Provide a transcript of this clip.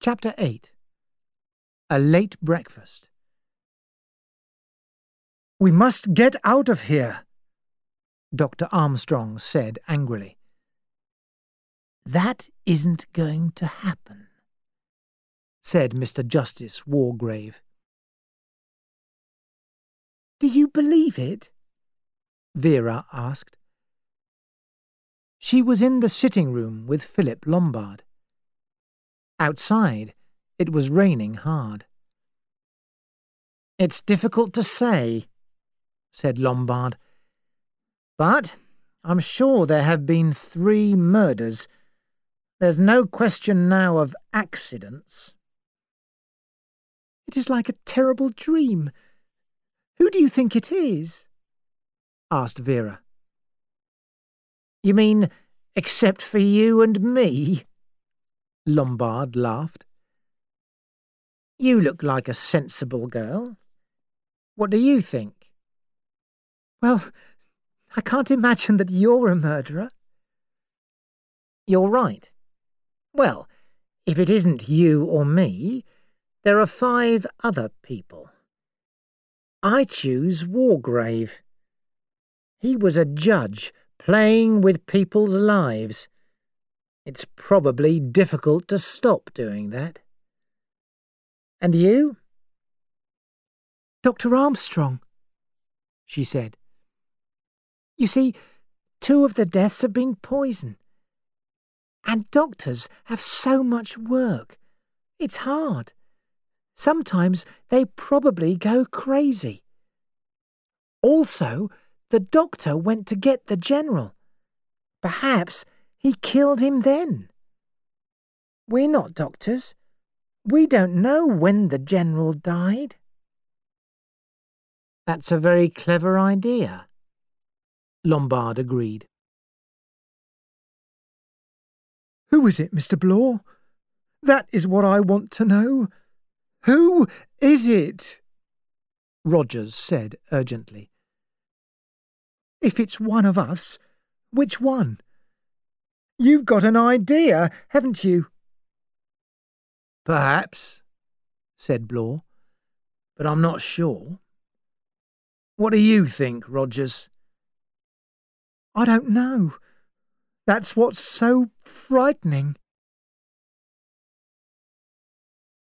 Chapter 8. A Late Breakfast. "We must get out of here," Dr. Armstrong said angrily. "That isn't going to happen," said Mr. Justice Wargrave. "Do you believe it?" Vera asked. She was in the sitting room with Philip Lombard. Outside, it was raining hard. "It's difficult to say," said Lombard. "But I'm sure there have been 3 murders. There's no question now of accidents." "It is like a terrible dream. Who do you think it is?" asked Vera. "You mean except for you and me?" Lombard laughed. "You look like a sensible girl. What do you think?" "Well, I can't imagine that you're a murderer." "You're right. Well, if it isn't you or me, there are 5 other people. I choose Wargrave. He was a judge playing with people's lives. It's probably difficult to stop doing that. And you?" "Dr. Armstrong," she said. "You see, 2 of the deaths have been poison. And doctors have so much work. It's hard. Sometimes they probably go crazy. Also, the doctor went to get the general. Perhaps he killed him then. We're not doctors. We don't know when the general died." "That's a very clever idea," Lombard agreed. "Who is it, Mr. Blore? That is what I want to know. Who is it?" Rogers said urgently. "If it's one of us, which one? You've got an idea, haven't you?" "Perhaps," said Blore, "but I'm not sure. What do you think, Rogers?" "I don't know. That's what's so frightening."